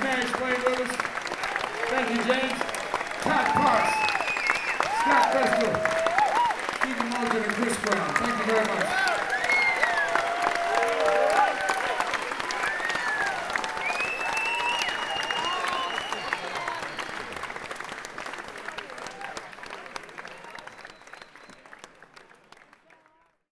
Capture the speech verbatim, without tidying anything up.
Cash playing with us. Thank you, James. Todd Parks, Scott Festival, Stephen Morgan, and Chris Brown. Thank you very much.